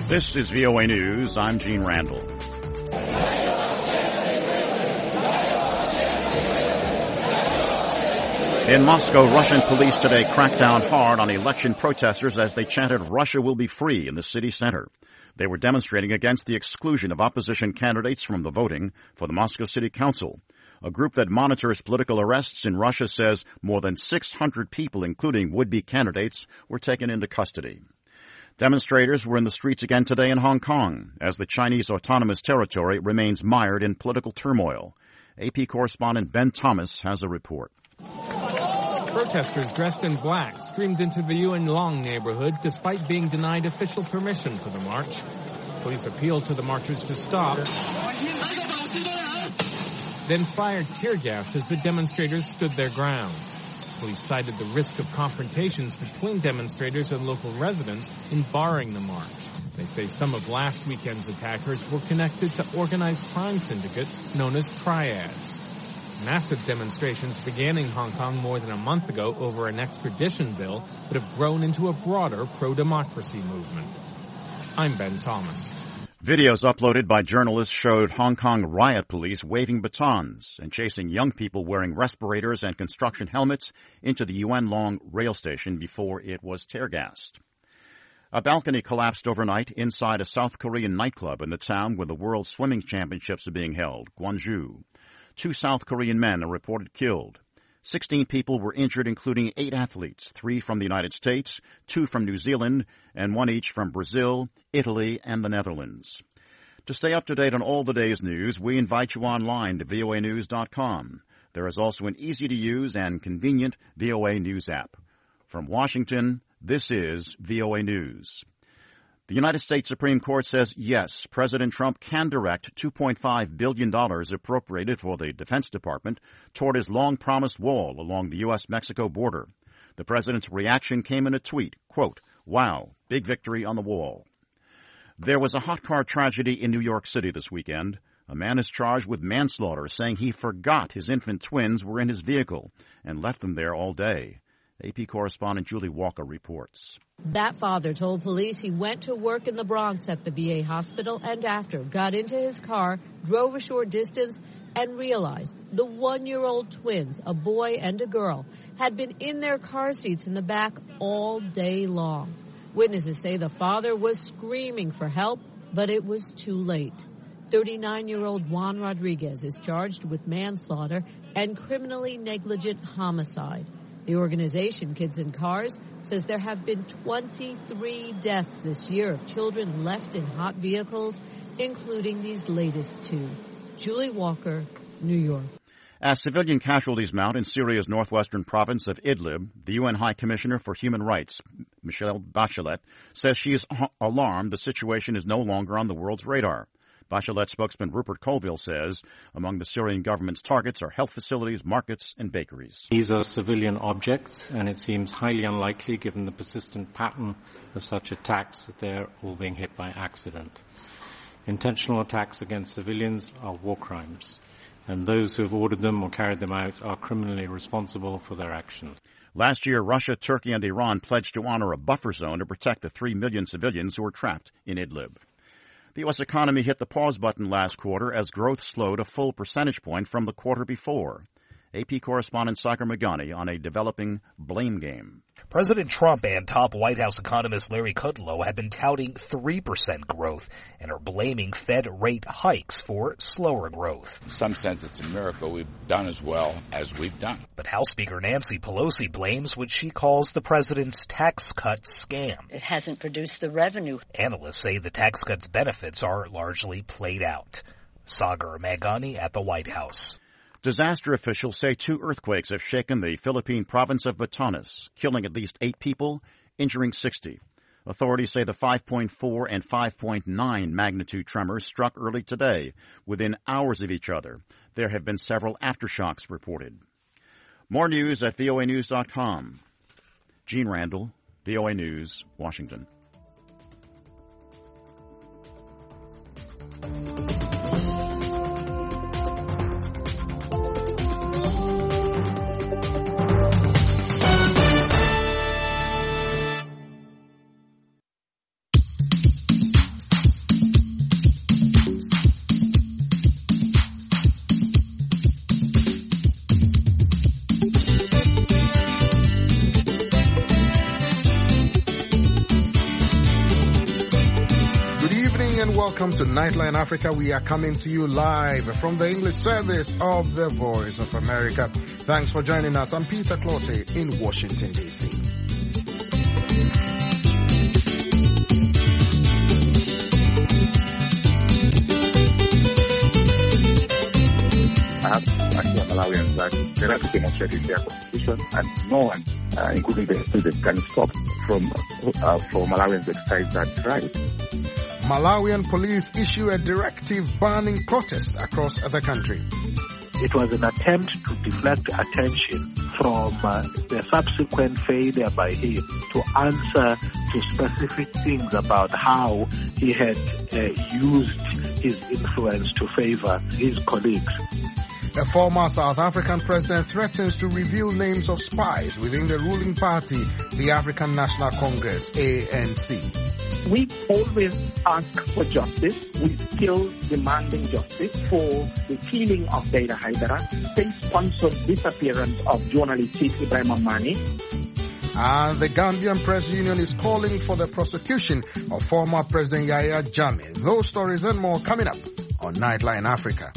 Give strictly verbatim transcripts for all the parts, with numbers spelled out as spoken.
This is V O A News. I'm Gene Randall. In Moscow, Russian police today cracked down hard on election protesters as they chanted, "Russia will be free," in the city center. They were demonstrating against the exclusion of opposition candidates from the voting for the Moscow City Council. A group that monitors political arrests in Russia says more than six hundred people, including would-be candidates, were taken into custody. Demonstrators were in the streets again today in Hong Kong as the Chinese Autonomous Territory remains mired in political turmoil. A P correspondent Ben Thomas has a report. Protesters dressed in black streamed into the Yuen Long neighborhood despite being denied official permission for the march. Police appealed to the marchers to stop, then fired tear gas as the demonstrators stood their ground. Police cited the risk of confrontations between demonstrators and local residents in barring the march. They say some of last weekend's attackers were connected to organized crime syndicates known as triads. Massive demonstrations began in Hong Kong more than a month ago over an extradition bill, but have grown into a broader pro-democracy movement. I'm Ben Thomas. Videos uploaded by journalists showed Hong Kong riot police waving batons and chasing young people wearing respirators and construction helmets into the Yuen Long rail station before it was tear-gassed. A balcony collapsed overnight inside a South Korean nightclub in the town where the World Swimming Championships are being held, Gwangju. Two South Korean men are reported killed. Sixteen people were injured, including eight athletes, three from the United States, two from New Zealand, and one each from Brazil, Italy, and the Netherlands. To stay up to date on all the day's news, we invite you online to V O A news dot com. There is also an easy-to-use and convenient V O A News app. From Washington, this is V O A News. The United States Supreme Court says, yes, President Trump can direct two point five billion dollars appropriated for the Defense Department toward his long-promised wall along the U S Mexico border. The president's reaction came in a tweet, quote, "Wow, big victory on the wall." There was a hot car tragedy in New York City this weekend. A man is charged with manslaughter, saying he forgot his infant twins were in his vehicle and left them there all day. A P correspondent Julie Walker reports. That father told police he went to work in the Bronx at the V A hospital and after got into his car, drove a short distance, and realized the one-year-old twins, a boy and a girl, had been in their car seats in the back all day long. Witnesses say the father was screaming for help, but it was too late. thirty-nine-year-old Juan Rodriguez is charged with manslaughter and criminally negligent homicide. The organization Kids in Cars says there have been twenty-three deaths this year of children left in hot vehicles, including these latest two. Julie Walker, New York. As civilian casualties mount in Syria's northwestern province of Idlib, the U N High Commissioner for Human Rights, Michelle Bachelet, says she is alarmed the situation is no longer on the world's radar. Bachelet spokesman Rupert Colville says among the Syrian government's targets are health facilities, markets, and bakeries. These are civilian objects, and it seems highly unlikely, given the persistent pattern of such attacks, that they're all being hit by accident. Intentional attacks against civilians are war crimes, and those who have ordered them or carried them out are criminally responsible for their actions. Last year, Russia, Turkey, and Iran pledged to honor a buffer zone to protect the three million civilians who were trapped in Idlib. The U S economy hit the pause button last quarter as growth slowed a full percentage point from the quarter before. A P correspondent Sagar Meghani on a developing blame game. President Trump and top White House economist Larry Kudlow have been touting three percent growth and are blaming Fed rate hikes for slower growth. In some sense, it's a miracle we've done as well as we've done. But House Speaker Nancy Pelosi blames what she calls the president's tax cut scam. It hasn't produced the revenue. Analysts say the tax cut's benefits are largely played out. Sagar Meghani at the White House. Disaster officials say two earthquakes have shaken the Philippine province of Batanes, killing at least eight people, injuring sixty. Authorities say the five point four and five point nine magnitude tremors struck early today, within hours of each other. There have been several aftershocks reported. More news at V O A news dot com. Gene Randall, V O A News, Washington. welcome to Nightline Africa. We are coming to you live from the English service of the Voice of America. Thanks for joining us. I'm Peter Clottey in Washington, D C. I have actually Malawians that they have to demonstrate in their constitution, and no one, uh, including the students, can stop from uh, for Malawians to exercise that right. Malawian police issue a directive banning protests across the country. It was an attempt to deflect attention from uh, the subsequent failure by him to answer to specific things about how he had uh, used his influence to favor his colleagues. A former South African president threatens to reveal names of spies within the ruling party, the African National Congress, A N C. We always ask for justice. We still demanding justice for the killing of Daida Haidara, state-sponsored disappearance of journalist Chief Ibrahim Amani. And the Gambian Press Union is calling for the prosecution of former President Yahya Jammeh. Those stories and more coming up on Nightline Africa.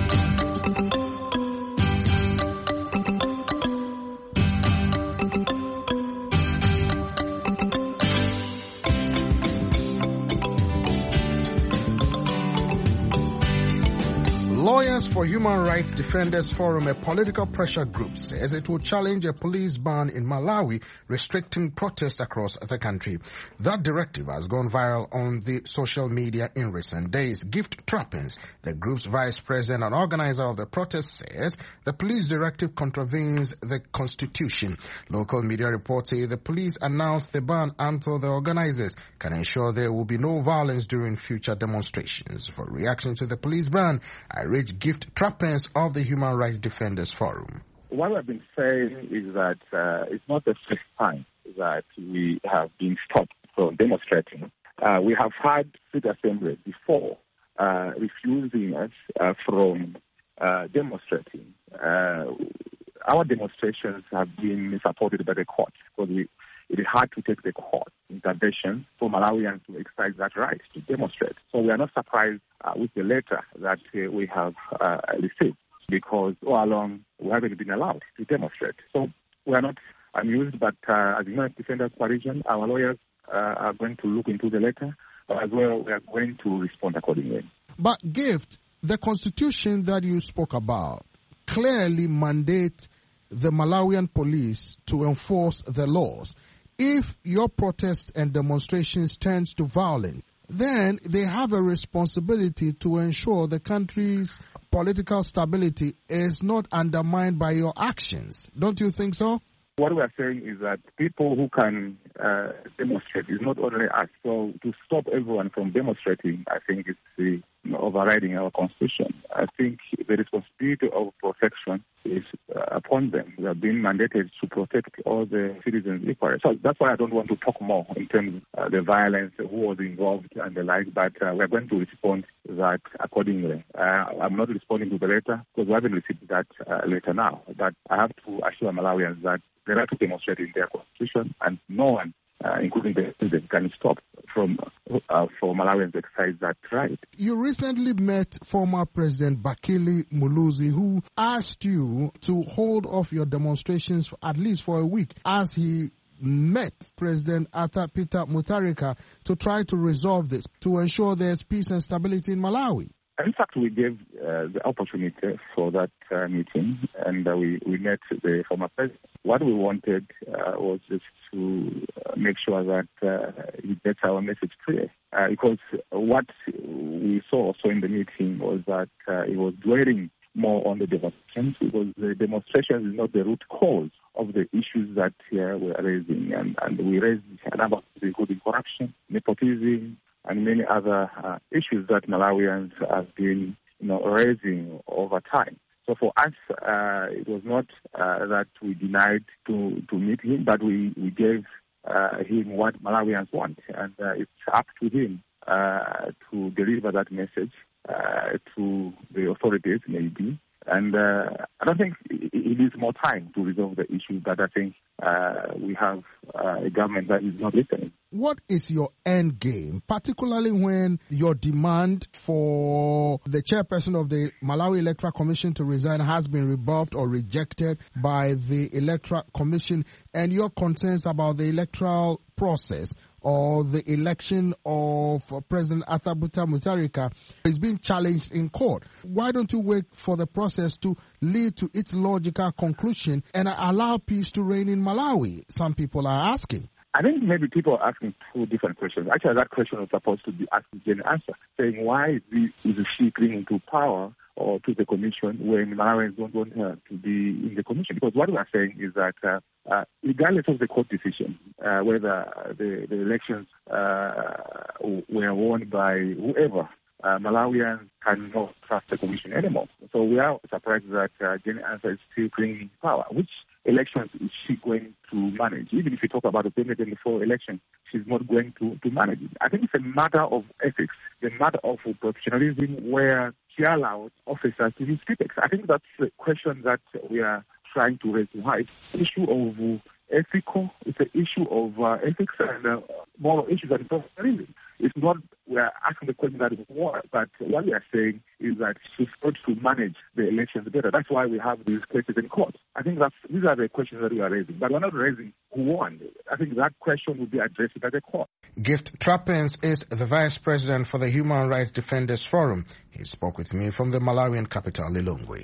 Lawyers for Human Rights Defenders Forum, a political pressure group, says it will challenge a police ban in Malawi restricting protests across the country. That directive has gone viral on the social media in recent days. Gift Trappins, the group's vice president and organizer of the protest, says the police directive contravenes the constitution. Local media reports say the police announced the ban until the organizers can ensure there will be no violence during future demonstrations. For reaction to the police ban, I reach Gift Trappins of the Human Rights Defenders Forum. What we've been saying is that uh, it's not the first time that we have been stopped from demonstrating. Uh, we have had street assemblies before uh, refusing us uh, from uh, demonstrating. Uh, our demonstrations have been supported by the court because we, it is hard to take the court intervention for Malawians to exercise that right to demonstrate. So we are not surprised uh, with the letter that uh, we have uh, received because all along we haven't been allowed to demonstrate. So we are not amused, but uh, as the Human Rights Defenders Coalition, our lawyers uh, are going to look into the letter, but as well we are going to respond accordingly. But Gift, the constitution that you spoke about clearly mandates the Malawian police to enforce the laws. If your protests and demonstrations turns to violence, then they have a responsibility to ensure the country's political stability is not undermined by your actions. Don't you think so? What we are saying is that people who can uh, demonstrate is not only us. So to stop everyone from demonstrating, I think it's the, you know, overriding our constitution. I think the responsibility of protection is uh, upon them. We have been mandated to protect all the citizens equally. So that's why I don't want to talk more in terms of uh, the violence, who was involved and the like, but uh, we're going to respond to that accordingly. Uh, I'm not responding to the letter because we haven't received that uh, letter now, but I have to assure Malawians that they have to demonstrate in their constitution, and no one, uh, including the president, can stop from uh, for Malawians to exercise that right. You recently met former President Bakili Muluzi, who asked you to hold off your demonstrations for at least for a week as he met President Arthur Peter Mutharika to try to resolve this, to ensure there's peace and stability in Malawi. In fact, we gave uh, the opportunity for that uh, meeting, and uh, we, we met the former president. What we wanted uh, was just to uh, make sure that uh, he gets our message clear. Uh, because what we saw also in the meeting was that uh, he was dwelling more on the demonstrations, because the demonstrations is not the root cause of the issues that uh, we're raising. And, and we raised a number of things, including corruption, nepotism, and many other uh, issues that Malawians have been, you know, raising over time. So for us, uh, it was not uh, that we denied to, to meet him, but we, we gave uh, him what Malawians want. And uh, it's up to him uh, to deliver that message uh, to the authorities, maybe. And uh, I don't think it needs more time to resolve the issue, but I think uh, we have uh, a government that is not listening. what is your end game, particularly when your demand for the chairperson of the Malawi Electoral Commission to resign has been rebuffed or rejected by the Electoral Commission, and your concerns about the electoral process or the election of President Atabuta Mutharika is being challenged in court? Why don't you wait for the process to lead to its logical conclusion and allow peace to reign in Malawi? Some people are asking. I think maybe people are asking two different questions. Actually, that question was supposed to be asked in answer, saying why is, the, is she clinging to power or to the commission when Malawians don't want her to be in the commission? Because what we are saying is that uh, uh, regardless of the court decision, uh, whether the, the elections uh, were won by whoever, Uh, Malawians cannot trust the commission anymore. So we are surprised that uh, Jane Ansah is still clinging power. Which elections is she going to manage? Even if you talk about the twenty twenty-four election, she's not going to, to manage it. I think it's a matter of ethics, a matter of professionalism, where she allows officers to use critics. I think that's the question that we are trying to raise to her. It's an issue of uh, ethical, it's an issue of uh, ethics and uh, moral issues and professionalism. It's not, we are asking the question that is war, but what we are saying is that she's got to manage the elections better. That's why we have these cases in court. I think that's, these are the questions that we are raising. But we're not raising who won. I think that question will be addressed by the court. Gift Trappens is the Vice President for the Human Rights Defenders Forum. He spoke with me from the Malawian capital, Lilongwe.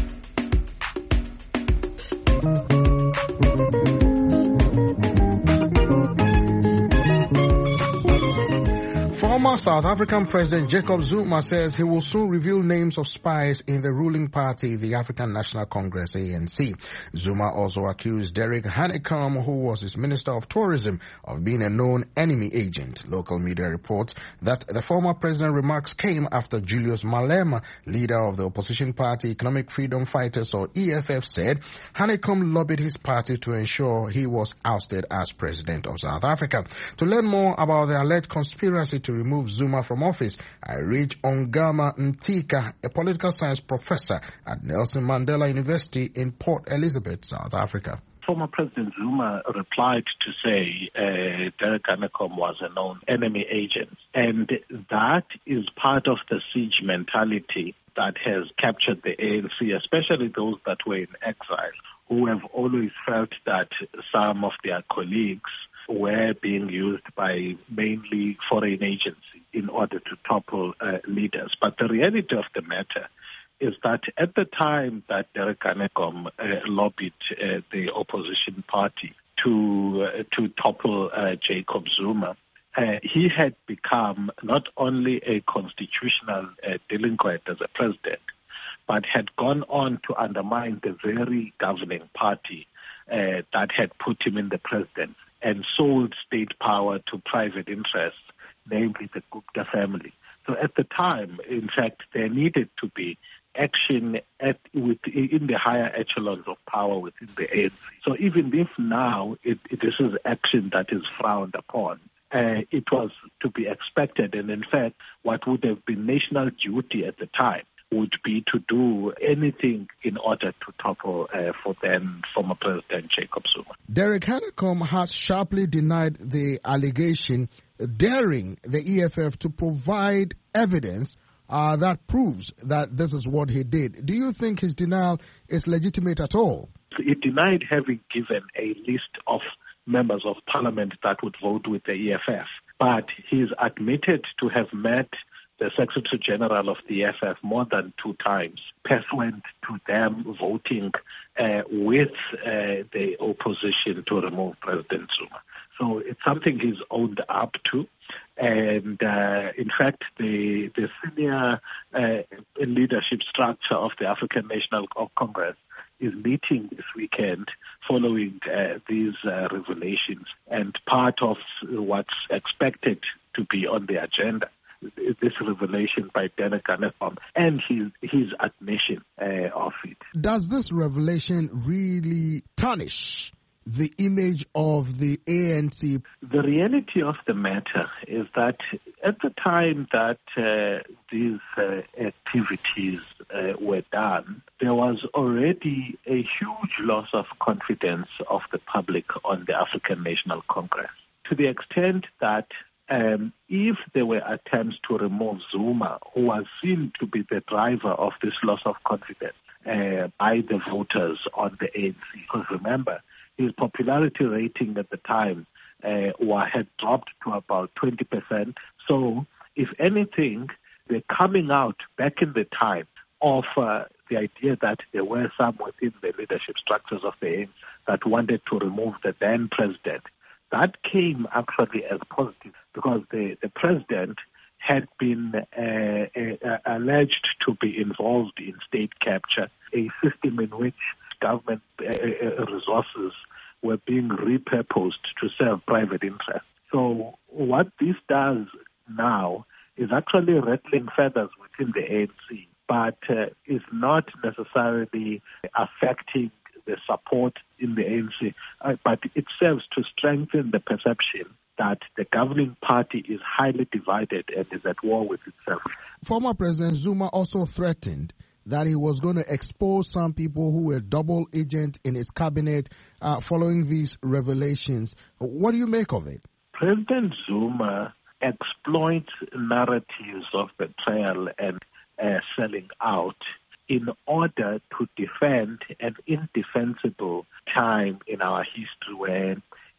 Former South African President Jacob Zuma says he will soon reveal names of spies in the ruling party, the African National Congress, A N C. Zuma also accused Derek Hanekom, who was his Minister of Tourism, of being a known enemy agent. Local media reports that the former president's remarks came after Julius Malema, leader of the opposition party Economic Freedom Fighters, or E F F, said Hanekom lobbied his party to ensure he was ousted as president of South Africa. To learn more about the alleged conspiracy to remove Zuma from office, I reached Ongama Ntika, a political science professor at Nelson Mandela University in Port Elizabeth, South Africa. Former President Zuma replied to say uh, Derek Hanekom was a known enemy agent. And that is part of the siege mentality that has captured the A N C, especially those that were in exile, who have always felt that some of their colleagues were being used by mainly foreign agencies in order to topple uh, leaders. But the reality of the matter is that at the time that Derek Hanekom uh, lobbied uh, the opposition party to uh, to topple uh, Jacob Zuma, uh, he had become not only a constitutional uh, delinquent as a president, but had gone on to undermine the very governing party uh, that had put him in the presidency and sold state power to private interests, namely the Gupta family. So at the time, in fact, there needed to be action at, with, in the higher echelons of power within the A N C. So even if now it, it, this is action that is frowned upon, uh, it was to be expected. And in fact, what would have been national duty at the time would be to do anything in order to topple uh, for then former President Jacob Zuma. Derek Hanekom has sharply denied the allegation, daring the E F F to provide evidence uh, that proves that this is what he did. Do you think his denial is legitimate at all? He denied having given a list of members of parliament that would vote with the E F F, but he's admitted to have met the Secretary General of the E F F more than two times, pursuant to them voting uh, with uh, the opposition to remove President Zuma. So it's something he's owned up to. And uh, in fact, the, the senior uh, leadership structure of the African National Congress is meeting this weekend following uh, these uh, revelations. And part of what's expected to be on the agenda, this revelation by Derek Hanekom and his his admission uh, of it. Does this revelation really tarnish the image of the A N C? The reality of the matter is that at the time that uh, these uh, activities uh, were done, there was already a huge loss of confidence of the public on the African National Congress. to the extent that um, if there were attempts to remove Zuma, who was seen to be the driver of this loss of confidence uh, by the voters on the A N C, because remember, his popularity rating at the time uh, had dropped to about twenty percent. So, if anything, the coming out back in the time of uh, the idea that there were some within the leadership structures of the A N C that wanted to remove the then president, that came actually as positive because the, the president had been uh, uh, alleged to be involved in state capture, a system in which government uh, resources were being repurposed to serve private interests. So what this does now is actually rattling feathers within the A N C, but uh, is not necessarily affecting the support in the A N C, uh, but it serves to strengthen the perception that the governing party is highly divided and is at war with itself. Former President Zuma also threatened that he was going to expose some people who were double agent in his cabinet uh, following these revelations. What do you make of it? President Zuma exploits narratives of betrayal and uh, selling out in order to defend an indefensible time in our history where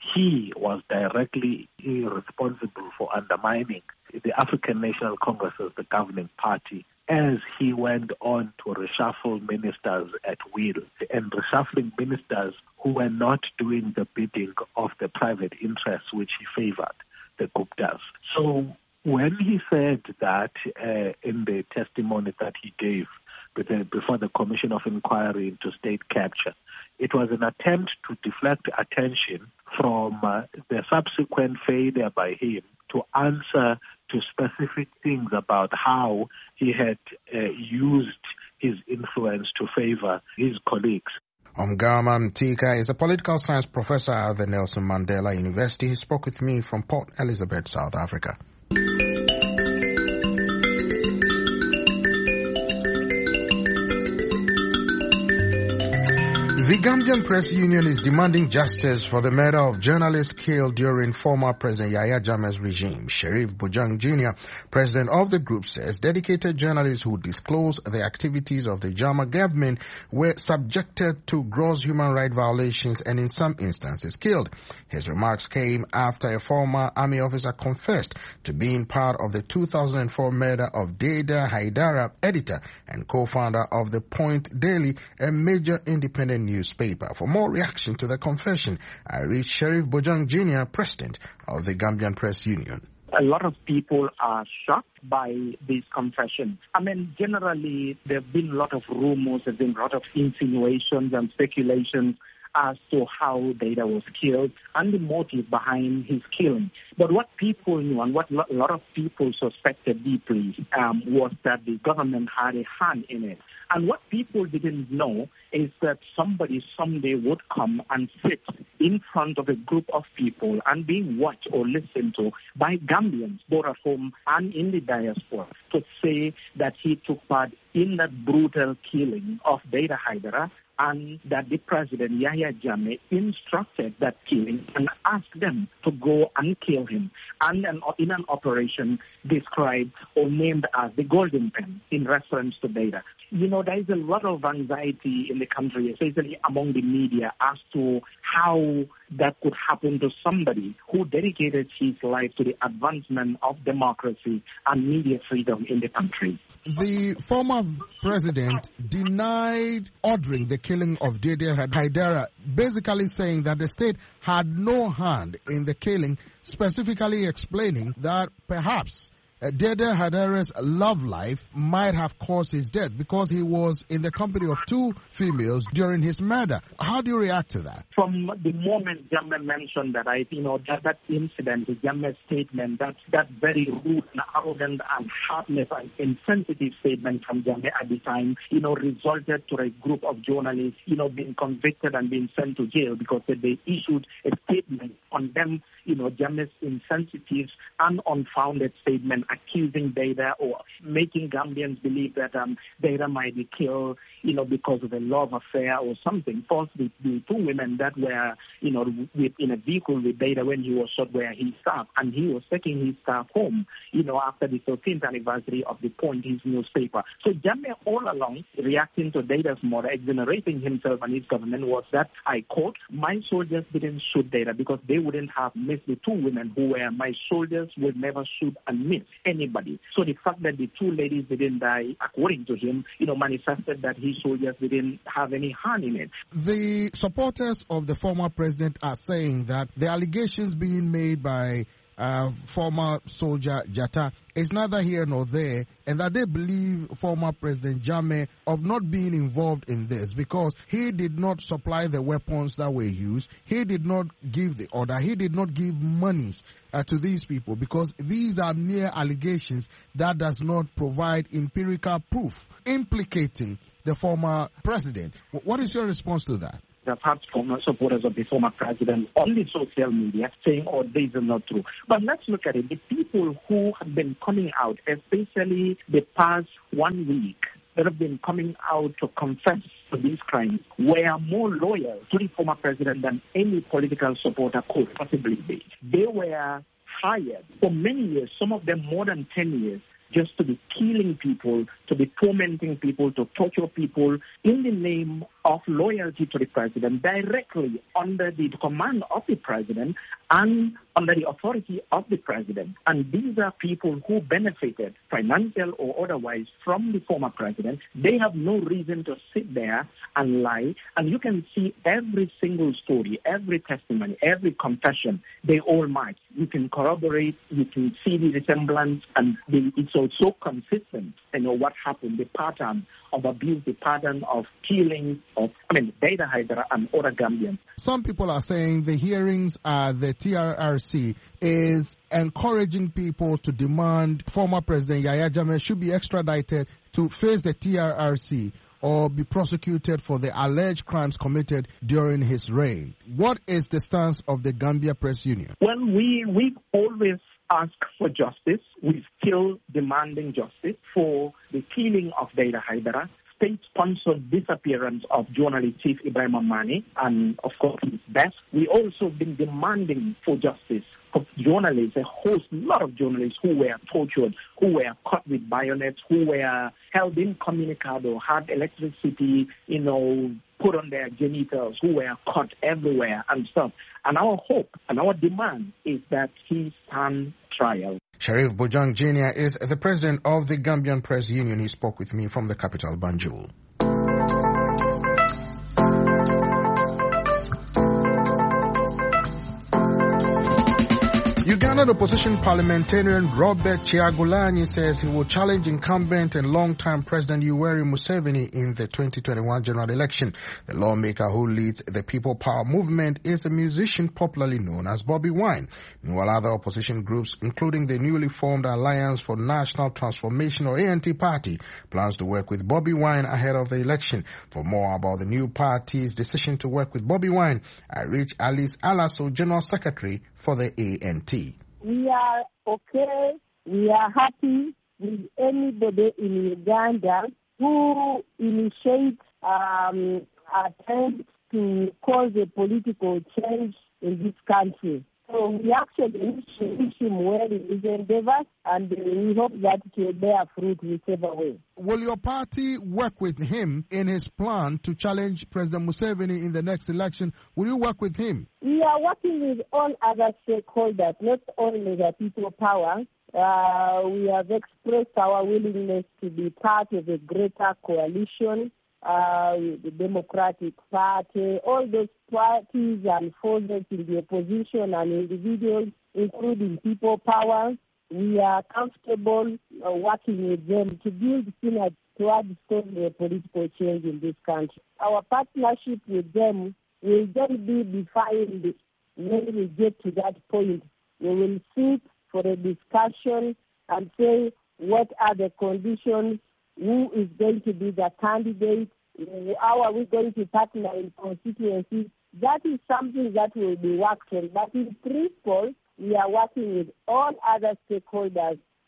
he was directly responsible for undermining the African National Congress as the governing party as he went on to reshuffle ministers at will and reshuffling ministers who were not doing the bidding of the private interests which he favored, the Guptas. So when he said that uh, in the testimony that he gave before the Commission of Inquiry into State Capture, it was an attempt to deflect attention from uh, the subsequent failure by him to answer to specific things about how he had uh, used his influence to favor his colleagues. Omgama Mtika is a political science professor at the Nelson Mandela University. He spoke with me from Port Elizabeth, South Africa. The Gambian Press Union is demanding justice for the murder of journalists killed during former President Yahya Jammeh's regime. Sheriff Bojang Junior, president of the group, says dedicated journalists who disclosed the activities of the Jammeh government were subjected to gross human rights violations and in some instances killed. His remarks came after a former army officer confessed to being part of the two thousand four murder of Deda Haidara, editor and co-founder of The Point Daily, a major independent news newspaper. For more reaction to the confession, I reached Sheriff Bojang Junior, president of the Gambian Press Union. A lot of people are shocked by these confessions. I mean, generally, there have been a lot of rumors, there have been a lot of insinuations and speculations as to how Deda was killed and the motive behind his killing. But what people knew and what a lot of people suspected deeply um, was that the government had a hand in it. And what people didn't know is that somebody someday would come and sit in front of a group of people and being watched or listened to by Gambians, both at home and in the diaspora, to say that he took part in that brutal killing of Deda Haidara, and that the president, Yahya Jammeh, instructed that killing and asked them to go and kill him. And an, in an operation described or named as the Golden Pen in reference to Deda. You know, there is a lot of anxiety in the country, especially among the media, as to how that could happen to somebody who dedicated his life to the advancement of democracy and media freedom in the country. The former president denied ordering the killing of Deda Haidara, basically saying that the state had no hand in the killing, specifically explaining that perhaps Uh, Deda Haidara's love life might have caused his death because he was in the company of two females during his murder. How do you react to that? From the moment Jammeh mentioned that, I, you know, that, that incident, the Jammeh statement, that, that very rude and arrogant and heartless and insensitive statement from Jammeh at the time, you know, resulted to a group of journalists, you know, being convicted and being sent to jail because they issued a statement on them, you know, Jammeh's insensitive and unfounded statement accusing Data or making Gambians believe that um, Data might be killed, you know, because of a love affair or something. First, the, the two women that were, you know, with, in a vehicle with Data when he was shot where he staff, and he was taking his staff home, you know, after the thirteenth anniversary of the Point, his newspaper. So Jammeh all along reacting to Data's murder, exonerating himself and his government was that, I quote, my soldiers didn't shoot Data because they wouldn't have missed the two women who were my soldiers would never shoot and miss anybody. So the fact that the two ladies didn't die, according to him, you know, manifested that his soldiers didn't have any hand in it. The supporters of the former president are saying that the allegations being made by uh, former soldier Jatta is neither here nor there, and that they believe former President Jammeh of not being involved in this because he did not supply the weapons that were used, he did not give the order, he did not give monies uh, to these people because these are mere allegations that does not provide empirical proof implicating the former president. What is your response to that? I've had former supporters of the former president on the social media saying, oh, this is not true. But let's look at it. The people who have been coming out, especially the past one week, that have been coming out to confess to these crimes, were more loyal to the former president than any political supporter could possibly be. They were hired for many years, some of them more than ten years, just to be killing people, to be tormenting people, to torture people in the name of loyalty to the president, directly under the command of the president and under the authority of the president. And these are people who benefited, financial or otherwise, from the former president. They have no reason to sit there and lie. And you can see every single story, every testimony, every confession, they all match. You can corroborate, you can see the resemblance, and the, it's also consistent, you know, what happened, the pattern of abuse, the pattern of killing, of, I mean, Data Haidara and other Gambians. Some people are saying the hearings at the T R R C is encouraging people to demand former President Yahya Jammeh should be extradited to face the T R R C or be prosecuted for the alleged crimes committed during his reign. What is the stance of the Gambia Press Union? Well, we, we always ask for justice. We're still demanding justice for the killing of Data Haidara, state-sponsored disappearance of journalist Chief Ibrahim Amani, and of course his death. We also been demanding for justice for journalists, a host, a lot of journalists who were tortured, who were cut with bayonets, who were held incommunicado, had electricity, you know, put on their genitals, who were cut everywhere and stuff. And our hope and our demand is that he stand trial. Sharif Bojang Junior is the president of the Gambian Press Union. He spoke with me from the capital, Banjul. Ugandan opposition parliamentarian Robert Kyagulanyi says he will challenge incumbent and long-time President Yoweri Museveni in the twenty twenty-one general election. The lawmaker who leads the People Power movement is a musician popularly known as Bobby Wine. Meanwhile, other opposition groups, including the newly formed Alliance for National Transformation or A N T party, plans to work with Bobby Wine ahead of the election. For more about the new party's decision to work with Bobby Wine, I reached Alice Alaso, General Secretary for the A N T. We are okay, we are happy with anybody in Uganda who initiates um, attempts to cause a political change in this country. So we actually wish him well in his endeavors, and we hope that it will bear fruit whichever way. Will your party work with him in his plan to challenge President Museveni in the next election? Will you work with him? We are working with all other stakeholders, not only the People Power. Uh, we have expressed our willingness to be part of a greater coalition. Uh, the Democratic Party, all those parties and forces in the opposition and individuals, including People Power, we are comfortable uh, working with them to build synergy towards a political change in this country. Our partnership with them will then be defined when we get to that point. We will sit for a discussion and say what are the conditions, who is going to be the candidate, how are we going to partner in constituencies. That is something that will be worked on. But in principle, we are working with all other stakeholders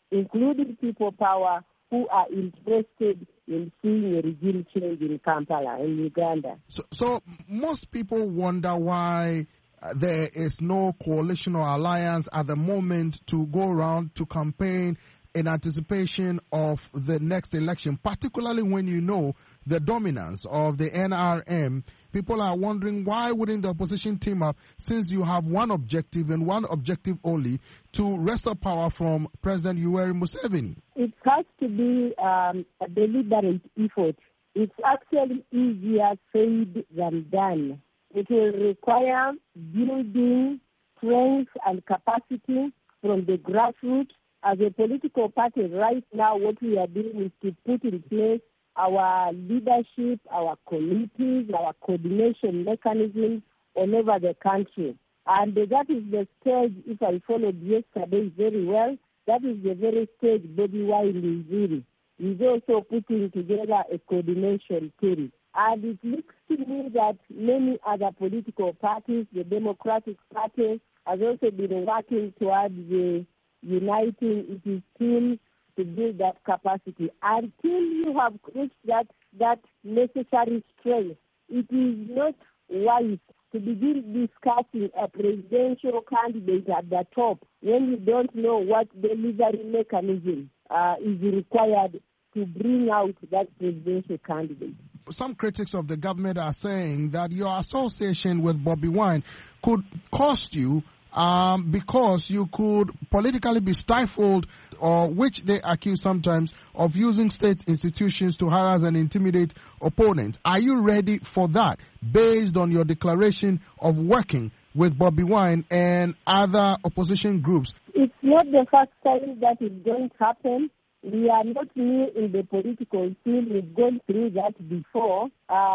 including people power, who are interested in seeing a regime change in Kampala, in Uganda. So, so most people wonder why uh, there is no coalition or alliance at the moment to go around to campaign in anticipation of the next election, particularly when you know the dominance of the N R M. People are wondering, why wouldn't the opposition team up, since you have one objective and one objective only, to wrestle power from President Yoweri Museveni? It has to be um, a deliberate effort. It's actually easier said than done. It will require building strength and capacity from the grassroots. As a political party right now, what we are doing is to put in place our leadership, our committees, our coordination mechanisms all over the country. And that is the stage, if I followed yesterday very well, that is the very stage Bobi Wine is in. He's also putting together a coordination team. And it looks to me that many other political parties, the Democratic Party, has also been working towards the uniting its teams to build that capacity. Until you have reached that, that necessary strength, it is not wise to begin discussing a presidential candidate at the top when you don't know what delivery mechanism uh, is required to bring out that presidential candidate. Some critics of the government are saying that your association with Bobi Wine could cost you Um, because you could politically be stifled, or which they accuse sometimes of using state institutions to harass and intimidate opponents. Are you ready for that, based on your declaration of working with Bobi Wine and other opposition groups? It's not the first time that it's going to happen. We are not new in the political scene. We've gone through that before.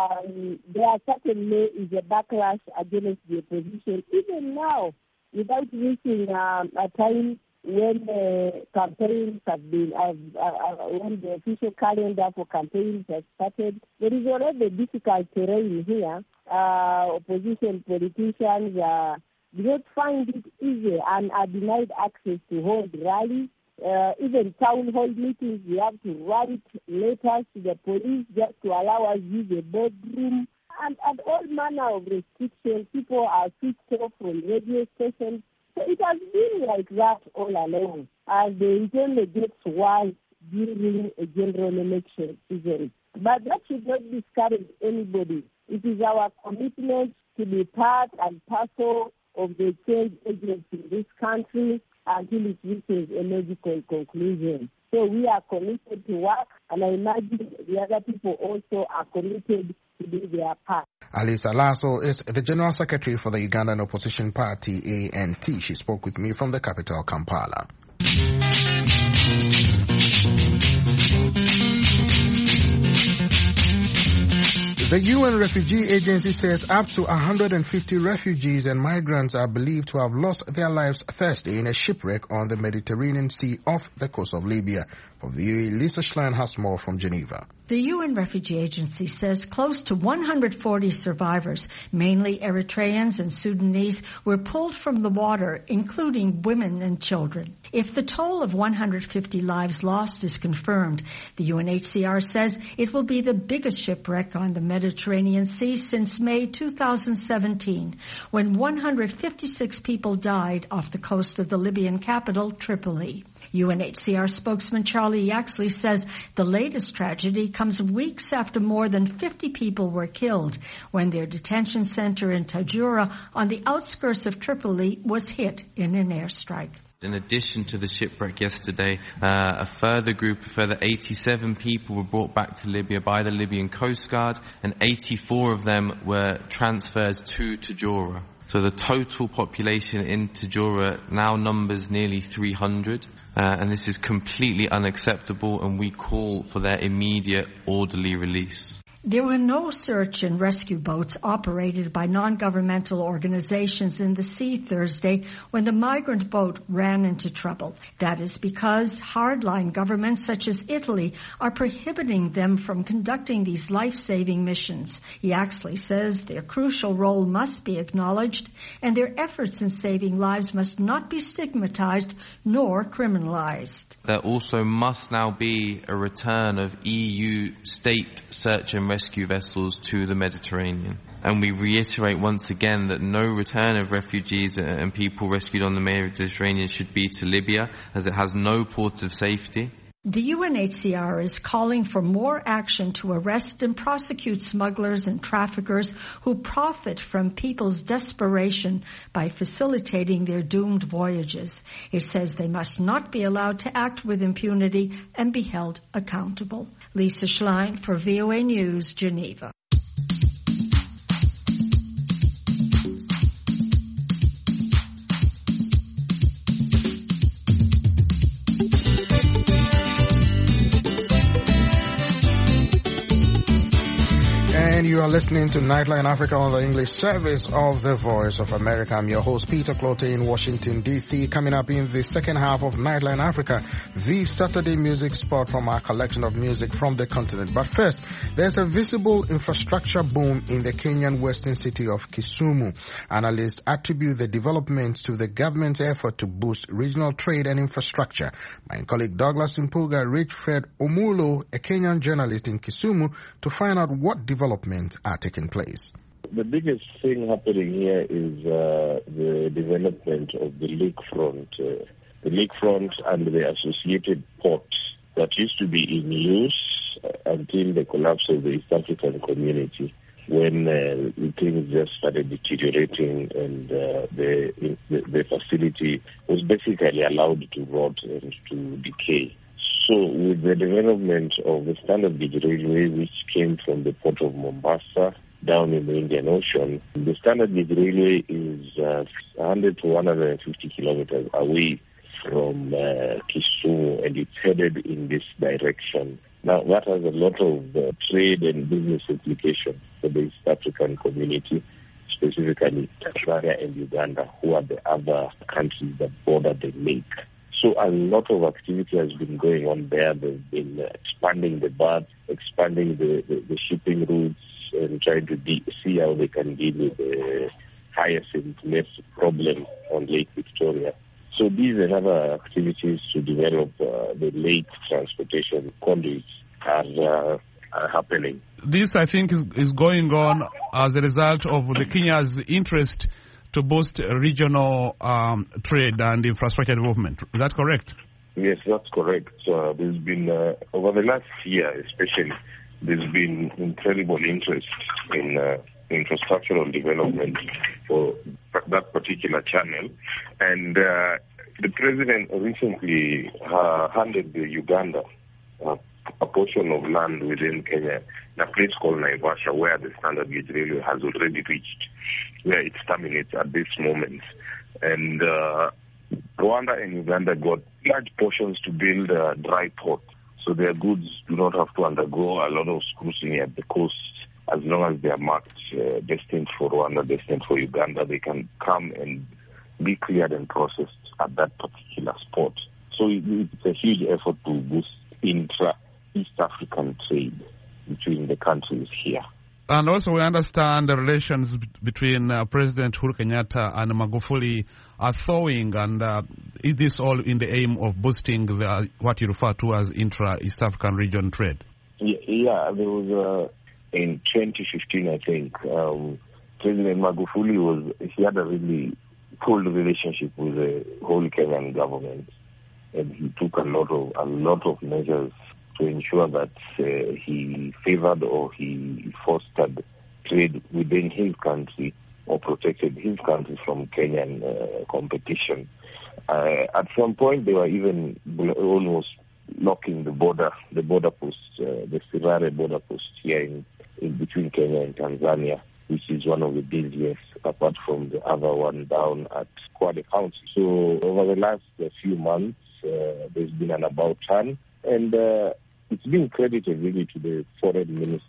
Um, there certainly is a backlash against the opposition. Even now, without reaching um, a time when uh, campaigns have been, uh, uh, when the official calendar for campaigns has started, there is already a difficult terrain here. Uh, opposition politicians uh, do not find it easy and are denied access to hold rallies. Uh, even town hall meetings, we have to write letters to the police just to allow us use a boardroom. And, and all manner of restrictions. People are switched off from radio stations. So it has been like that all along. And the agenda gets worse during a general election season. But that should not discourage anybody. It is our commitment to be part and parcel of the change agency in this country until it reaches a logical conclusion. So we are committed to work, and I imagine the other people also are committed to do their part. Alisa Lasso is the General Secretary for the Ugandan Opposition Party, A N T. She spoke with me from the capital, Kampala. The U N Refugee Agency says up to one hundred fifty refugees and migrants are believed to have lost their lives Thursday in a shipwreck on the Mediterranean Sea off the coast of Libya. For the U A E, Lisa Schlein has more from Geneva. The U N Refugee Agency says close to one hundred forty survivors, mainly Eritreans and Sudanese, were pulled from the water, including women and children. If the toll of one hundred fifty lives lost is confirmed, the U N H C R says it will be the biggest shipwreck on the Mediterranean Sea since May two thousand seventeen, when one hundred fifty-six people died off the coast of the Libyan capital, Tripoli. U N H C R spokesman Charlie Yaxley says the latest tragedy comes weeks after more than fifty people were killed when their detention center in Tajura on the outskirts of Tripoli was hit in an airstrike. In addition to the shipwreck yesterday, uh, a further group, a further eighty-seven people were brought back to Libya by the Libyan Coast Guard, and eighty-four of them were transferred to Tajura. So the total population in Tajura now numbers nearly three hundred, uh, and this is completely unacceptable, and we call for their immediate orderly release. There were no search and rescue boats operated by non-governmental organizations in the sea Thursday when the migrant boat ran into trouble. That is because hardline governments such as Italy are prohibiting them from conducting these life-saving missions. Yaxley says their crucial role must be acknowledged and their efforts in saving lives must not be stigmatized nor criminalized. There also must now be a return of E U state search and rescue vessels to the Mediterranean. And we reiterate once again that no return of refugees and people rescued on the Mediterranean should be to Libya, as it has no port of safety. The U N H C R is calling for more action to arrest and prosecute smugglers and traffickers who profit from people's desperation by facilitating their doomed voyages. It says they must not be allowed to act with impunity and be held accountable. Lisa Schlein for V O A News, Geneva. And you are listening to Nightline Africa on the English service of the Voice of America. I'm your host, Peter Clote in Washington, D C. Coming up in the second half of Nightline Africa, the Saturday music spot from our collection of music from the continent. But first, there's a visible infrastructure boom in the Kenyan western city of Kisumu. Analysts attribute the development to the government's effort to boost regional trade and infrastructure. My colleague Douglas Mpuga reached Fred Omulo, a Kenyan journalist in Kisumu, to find out what developments are taking place. The biggest thing happening here is uh, the development of the lakefront, uh, the lakefront and the associated port that used to be in use uh, until the collapse of the East African community, when uh, things just started deteriorating and uh, the, the the facility was basically allowed to rot and to decay. So with the development of the Standard Gauge Railway, which came from the port of Mombasa down in the Indian Ocean, the Standard Gauge Railway is uh, one hundred to one hundred fifty kilometers away from uh, Kisumu, and it's headed in this direction. Now, that has a lot of uh, trade and business implications for the East African community, specifically Tanzania and Uganda, who are the other countries that border the lake. So a lot of activity has been going on there. They've been uh, expanding the berth, expanding the, the, the shipping routes, and trying to de- see how they can deal with the hyacinth mess problem on Lake Victoria. So these and other activities to develop uh, the lake transportation conduits are, uh, are happening. This, I think, is, is going on as a result of the Kenya's interest to boost regional um, trade and infrastructure development. Is that correct? Yes, that's correct. So there's been, uh, over the last year especially, there's been incredible interest in uh, infrastructural development for that particular channel. And uh, the president recently uh, handed the Uganda uh, a portion of land within Kenya, in a place called Naivasha, where the Standard Gauge Railway has already reached, where it terminates at this moment. And uh, Rwanda and Uganda got large portions to build a dry port, so their goods do not have to undergo a lot of scrutiny at the coast. As long as they are marked uh, destined for Rwanda, destined for Uganda, they can come and be cleared and processed at that particular spot. So it's a huge effort to boost intra-East African trade between the countries here. And also we understand the relations between uh, President Uhuru Kenyatta and Magufuli are thawing, and uh, is this all in the aim of boosting the, what you refer to as intra-East African region trade? Yeah, yeah there was, uh, in twenty fifteen, I think, um, President Magufuli was, he had a really cool relationship with the whole Kenyan government, and he took a lot of, a lot of measures to ensure that uh, he favored or he fostered trade within his country or protected his country from Kenyan uh, competition. Uh, at some point, they were even almost locking the border, the border posts, uh, the Sirare border post here in, in between Kenya and Tanzania, which is one of the busiest, apart from the other one down at Kwale County. So over the last uh, few months, uh, there's been an about turn, and uh, it's been credited really to the foreign minister,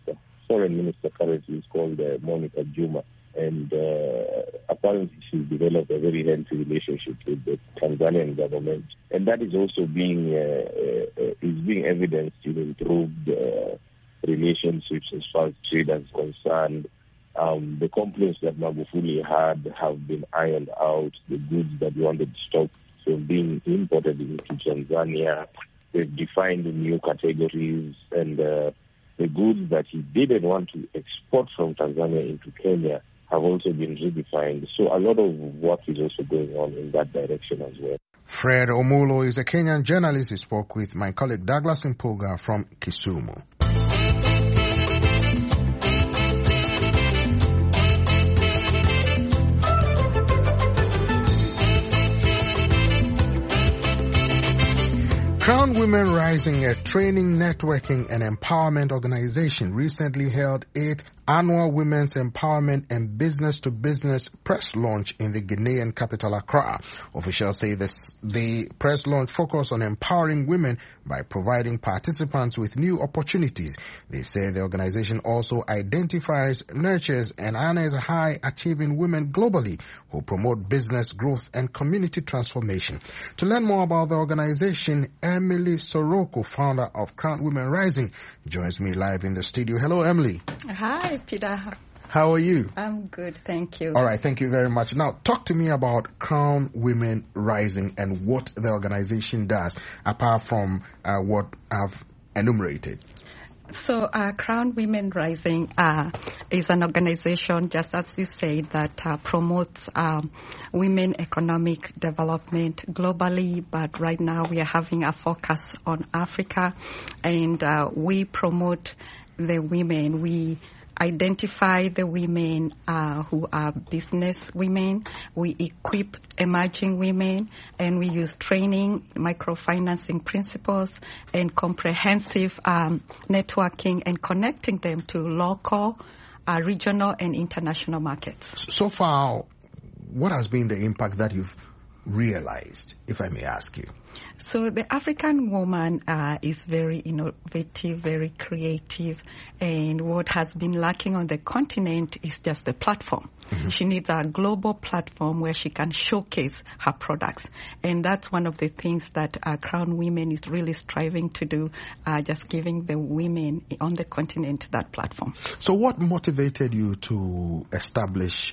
foreign minister currently is called uh, Monica Juma. And uh, apparently she's developed a very healthy relationship with the Tanzanian government. And that is also being, uh, uh, is being evidenced in improved uh, relationships as far as trade is concerned. Um, the complaints that Magufuli had have been ironed out. The goods that we wanted to stop from being imported into Tanzania, they've defined new categories, and uh, the goods that he didn't want to export from Tanzania into Kenya have also been redefined. So a lot of work is also going on in that direction as well. Fred Omulo is a Kenyan journalist. He spoke with my colleague Douglas Mpuga from Kisumu. Crown Women Rising, a training, networking, and empowerment organization, recently held eighth annual Women's Empowerment and Business-to-Business press launch in the Ghanaian capital, Accra. Officials say this, the press launch focused on empowering women by providing participants with new opportunities. They say the organization also identifies, nurtures, and honors high-achieving women globally who promote business growth and community transformation. To learn more about the organization, Emily Soroko, founder of Crown Women Rising, joins me live in the studio. Hello, Emily. Hi, Peter. How are you? I'm good, thank you. All right, thank you very much. Now, talk to me about Crown Women Rising and what the organization does, apart from uh, what I've enumerated. So, uh, Crown Women Rising uh, is an organization, just as you say, that uh, promotes um, women economic development globally. But right now, we are having a focus on Africa, and uh, we promote the women. We identify the women uh, who are business women. We equip emerging women, and we use training, microfinancing principles, and comprehensive um, networking and connecting them to local, uh, regional, and international markets. So far, what has been the impact that you've realized, if I may ask you? So the African woman uh, is very innovative, very creative, and what has been lacking on the continent is just the platform. Mm-hmm. She needs a global platform where she can showcase her products, and that's one of the things that uh, Crown Women is really striving to do, uh, just giving the women on the continent that platform. So what motivated you to establish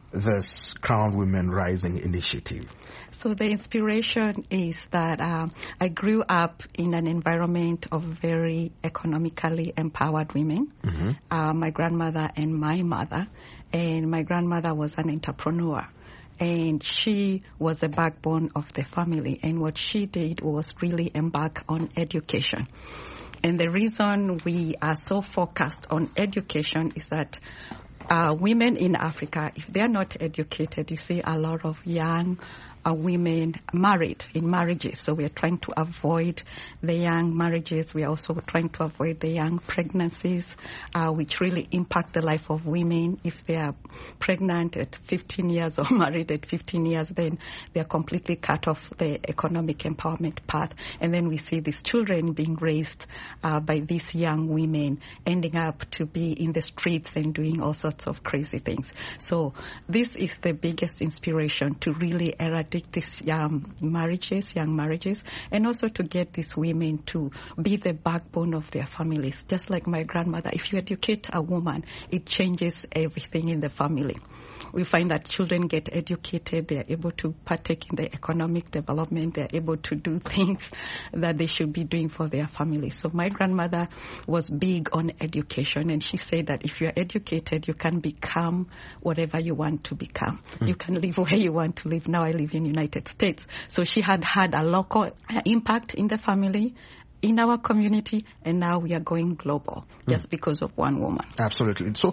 this Crown Women Rising initiative? So the inspiration is that um, I grew up in an environment of very economically empowered women, mm-hmm. uh, my grandmother and my mother. And my grandmother was an entrepreneur, and she was the backbone of the family. And what she did was really embark on education. And the reason we are so focused on education is that uh, women in Africa, if they are not educated, you see a lot of young Uh, women married in marriages. So we are trying to avoid the young marriages. We are also trying to avoid the young pregnancies, uh, which really impact the life of women. If they are pregnant at fifteen years or married at fifteen years, then they are completely cut off the economic empowerment path. And then we see these children being raised uh, by these young women, ending up to be in the streets and doing all sorts of crazy things. So this is the biggest inspiration to really eradicate these young marriages, young marriages, and also to get these women to be the backbone of their families. Just like my grandmother, if you educate a woman, it changes everything in the family. We find that children get educated, they are able to partake in the economic development, they are able to do things that they should be doing for their family. So my grandmother was big on education, and she said that if you are educated, you can become whatever you want to become. Mm. You can live where you want to live. Now I live in the United States. So she had had a local impact in the family, in our community, and now we are going global mm. just because of one woman. Absolutely. So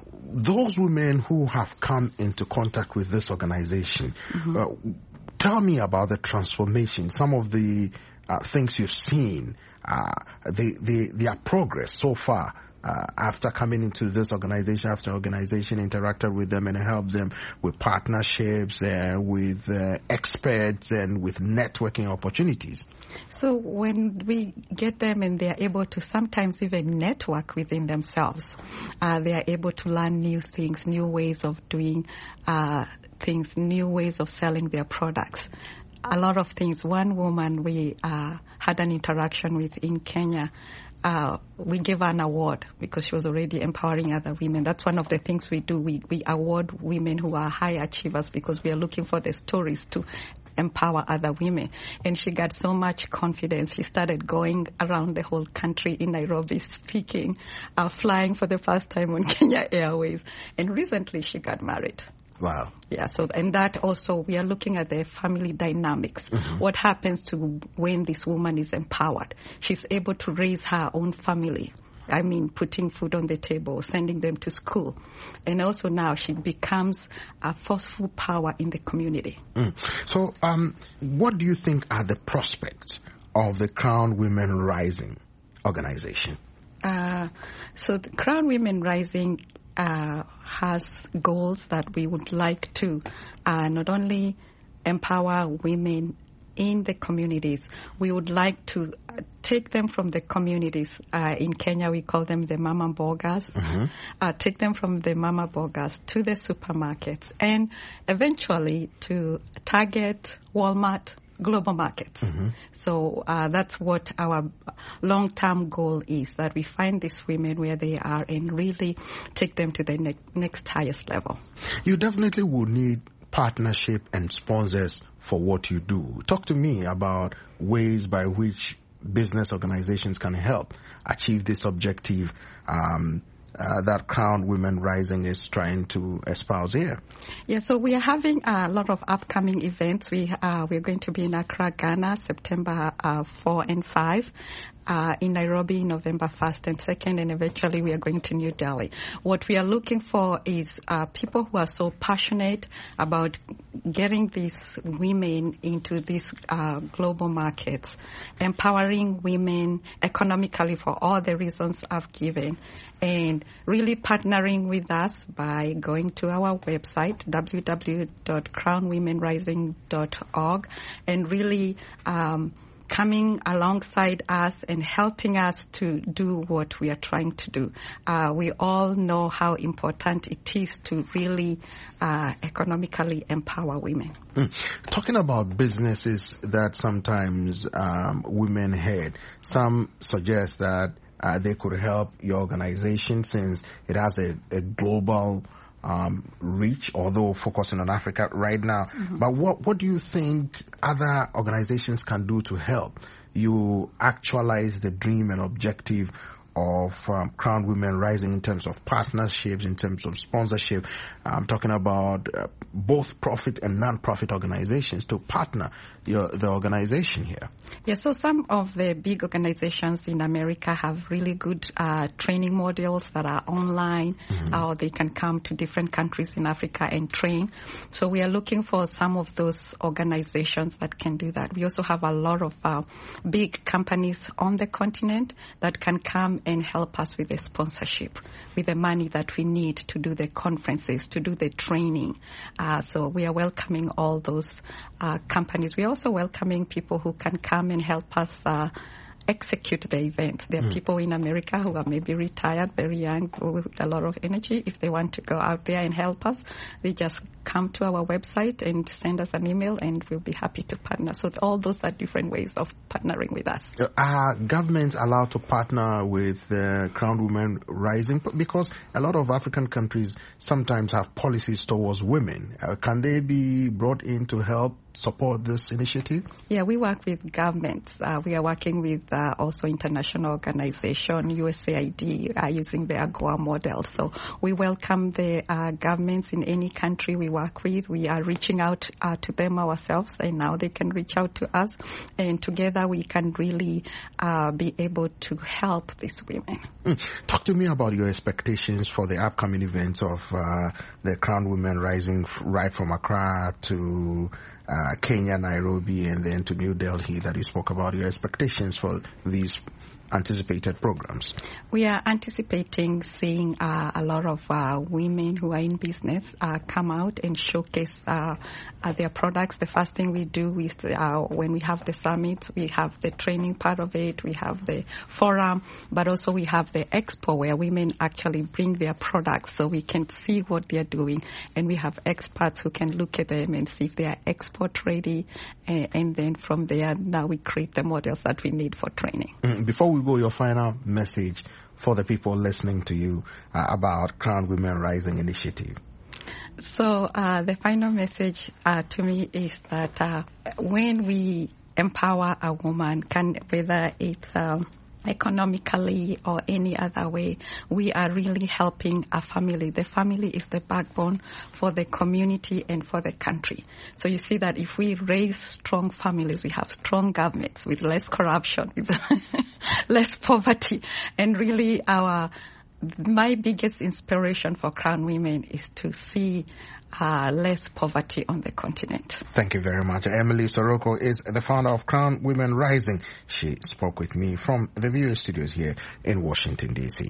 those women who have come into contact with this organization, mm-hmm. uh, tell me about the transformation, some of the uh, things you've seen, uh, the, the, their progress so far uh, after coming into this organization, after organization interacted with them and helped them with partnerships, uh, with uh, experts and with networking opportunities? So when we get them and they are able to sometimes even network within themselves, uh, they are able to learn new things, new ways of doing uh, things, new ways of selling their products. A lot of things. One woman we uh, had an interaction with in Kenya, uh, we gave her an award because she was already empowering other women. That's one of the things we do. We, we award women who are high achievers because we are looking for the stories to empower other women. And she got so much confidence. She started going around the whole country in Nairobi speaking, uh, flying for the first time on Kenya Airways. And recently she got married. Wow. Yeah, so, and that also, we are looking at the family dynamics. Mm-hmm. What happens to when this woman is empowered? She's able to raise her own family. I mean, putting food on the table, sending them to school. And also now she becomes a forceful power in the community. Mm. So um, what do you think are the prospects of the Crown Women Rising organization? Uh, so the Crown Women Rising uh, has goals that we would like to uh, not only empower women in the communities. We would like to take them from the communities. Uh, in Kenya, we call them the mama bogas. Mm-hmm. Uh, take them from the mama bogas to the supermarkets and eventually to Target, Walmart, global markets. Mm-hmm. So uh, that's what our long-term goal is, that we find these women where they are and really take them to the ne- next highest level. You definitely will need partnership and sponsors for what you do. Talk to me about ways by which business organizations can help achieve this objective um, uh, that Crown Women Rising is trying to espouse here. Yeah, so we are having a lot of upcoming events. We uh, we're going to be in Accra, Ghana, September uh, four and five. Uh, in Nairobi, November first and second, and eventually we are going to New Delhi. What we are looking for is uh, people who are so passionate about getting these women into these uh, global markets, empowering women economically for all the reasons I've given, and really partnering with us by going to our website, w w w dot crown women rising dot org, and really um, coming alongside us and helping us to do what we are trying to do. Uh, we all know how important it is to really uh, economically empower women. Mm. Talking about businesses that sometimes um, women head, some suggest that uh, they could help your organization since it has a, a global Um, reach, although focusing on Africa right now. Mm-hmm. But what what do you think other organizations can do to help you actualize the dream and objective of um, Crown Women Rising in terms of partnerships, in terms of sponsorship? I'm talking about uh, both profit and non-profit organizations to partner your, the organization here. Yeah, so some of the big organizations in America have really good uh, training modules that are online, mm-hmm. or they can come to different countries in Africa and train. So we are looking for some of those organizations that can do that. We also have a lot of uh, big companies on the continent that can come and help us with the sponsorship, with the money that we need to do the conferences, to do the training. Uh, so we are welcoming all those uh, companies. We are also welcoming people who can come and help us uh, execute the event. There are mm. people in America who are maybe retired, very young, with a lot of energy. If they want to go out there and help us, they just come to our website and send us an email, and we'll be happy to partner. So all those are different ways of partnering with us. Uh, are governments allowed to partner with uh, Crown Women Rising? Because a lot of African countries sometimes have policies towards women. Uh, can they be brought in to help support this initiative? Yeah, we work with governments. Uh, we are working with uh, also international organization, U S A I D, uh, using the AGOA model. So we welcome the uh, governments in any country we work with. We are reaching out uh, to them ourselves, and now they can reach out to us. And together we can really uh, be able to help these women. Mm. Talk to me about your expectations for the upcoming events of uh, the Crown Women Rising, right from Accra to Uh, Kenya, Nairobi, and then to New Delhi that you spoke about, your expectations for these anticipated programs? We are anticipating seeing uh, a lot of uh, women who are in business uh, come out and showcase uh, uh, their products. The first thing we do is uh, when we have the summit, we have the training part of it, we have the forum, but also we have the expo where women actually bring their products so we can see what they're doing, and we have experts who can look at them and see if they are export ready, and, and then from there now we create the models that we need for training. Mm, before we go, your final message for the people listening to you uh, about Crown Women Rising Initiative. So uh, the final message uh, to me is that uh, when we empower a woman, can whether it's um, economically or any other way, we are really helping a family. The family is the backbone for the community and for the country. So you see that if we raise strong families, we have strong governments with less corruption, with less poverty, and really our my biggest inspiration for Crown Women is to see uh, less poverty on the continent. Thank you very much. Emily Soroko is the founder of Crown Women Rising. She spoke with me from the V O A studios here in Washington, D C.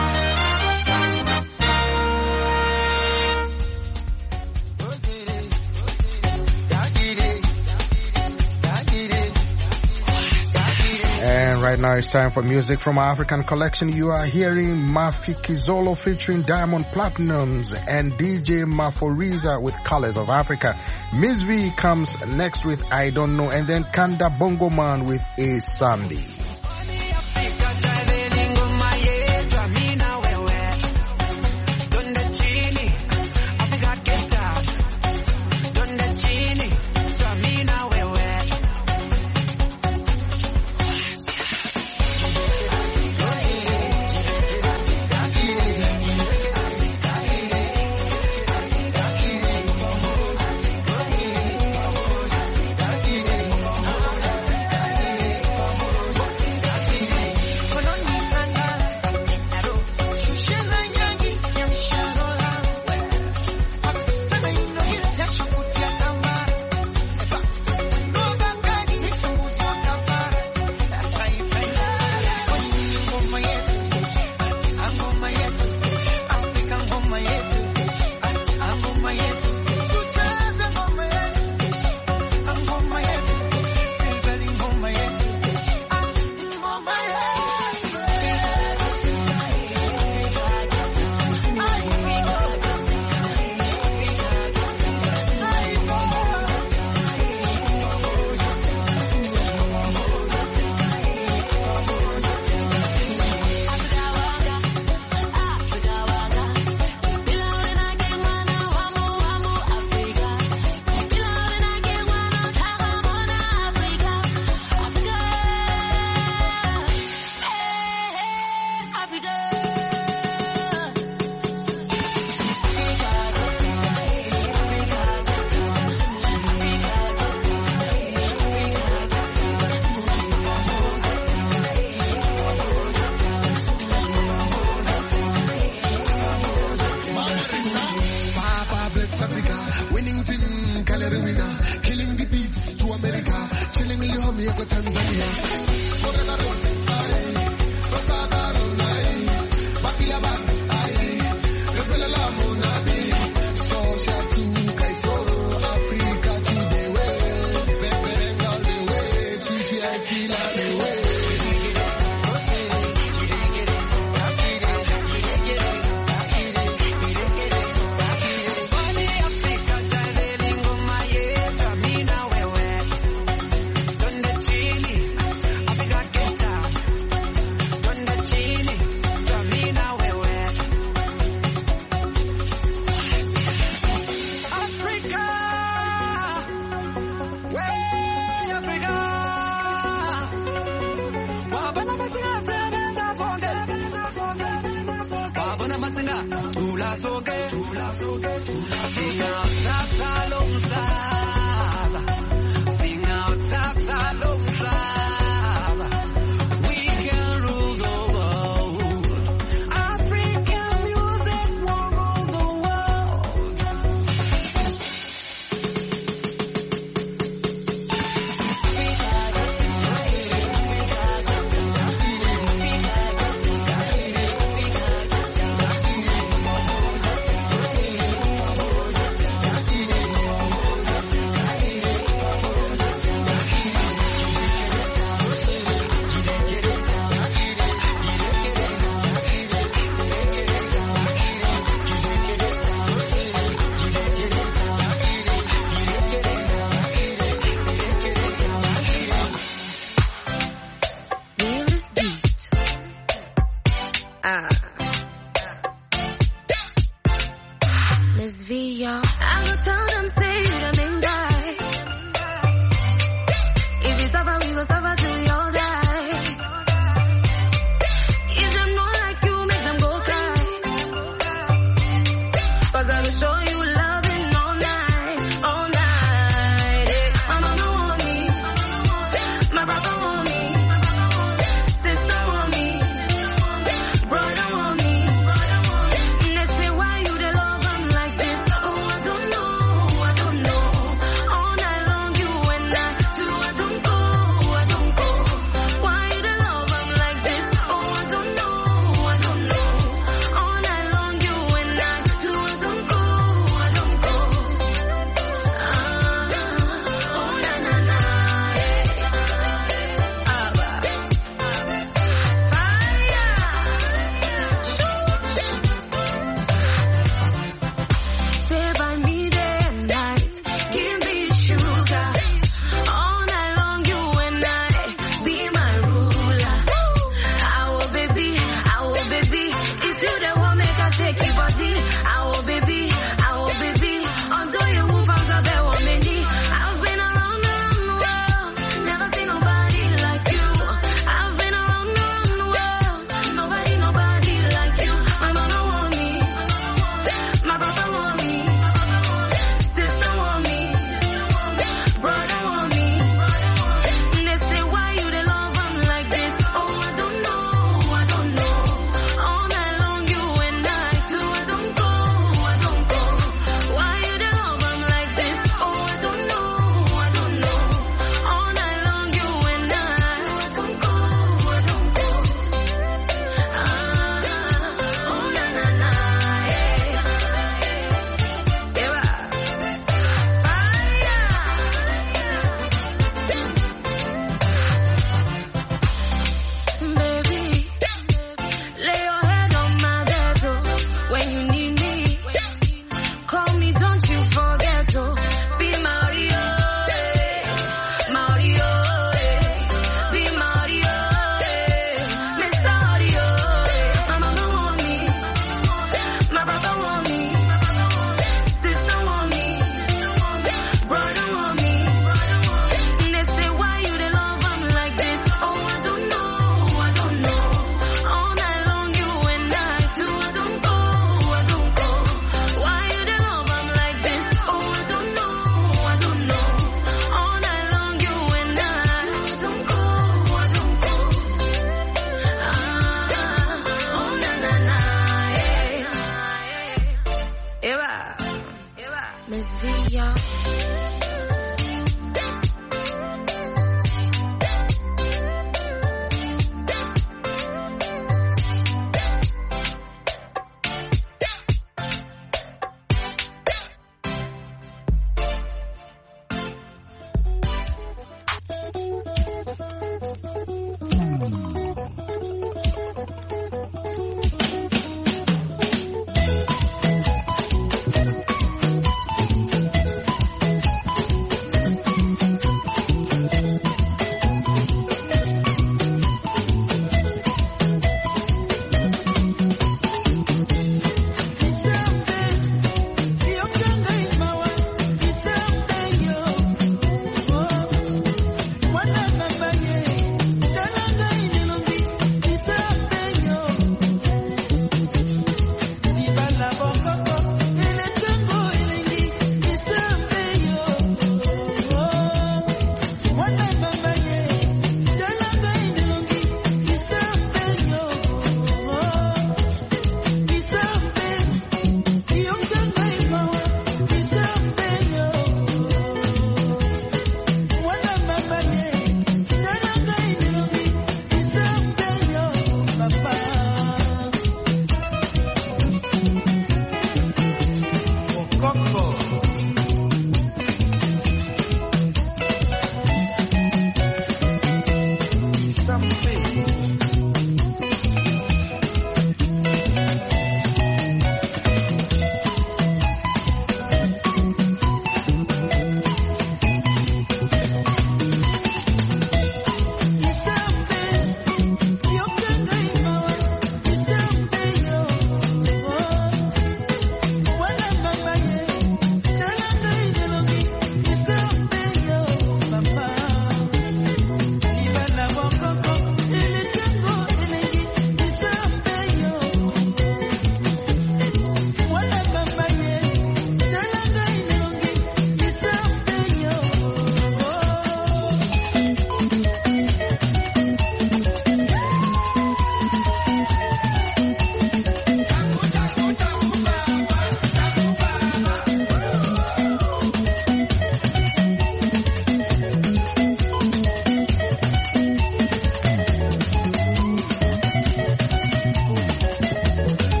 And right now it's time for music from our African collection. You are hearing Mafikizolo featuring Diamond Platinums and D J Maforiza with Colors of Africa. Miss V comes next with I Don't Know, and then Kanda Bongo Man with A Sambi.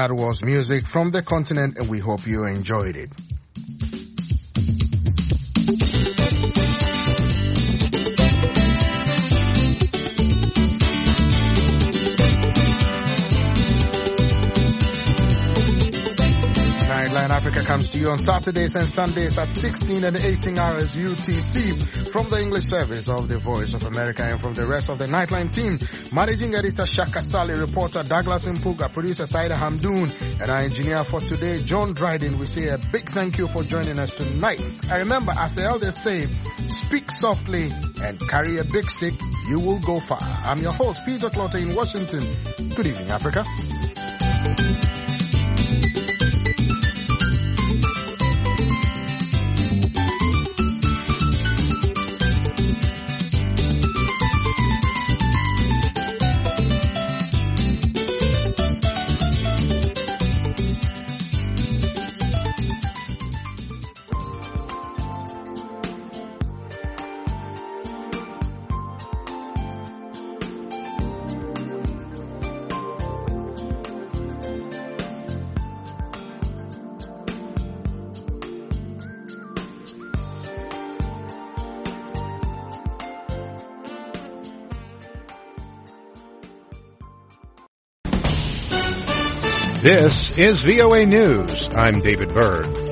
That was music from the continent, and we hope you enjoyed it. Nightline Africa comes to you on Saturdays and Sundays at sixteen and eighteen hours U T C from the English service of the Voice of America and from the rest of the Nightline team. Managing editor Shaka Sally, reporter Douglas Mpuga, producer Saida Hamdoon, and our engineer for today, John Dryden. We say a big thank you for joining us tonight. And remember, as the elders say, speak softly and carry a big stick, you will go far. I'm your host, Peter Clotter in Washington. Good evening, Africa. This is V O A News. I'm David Byrd.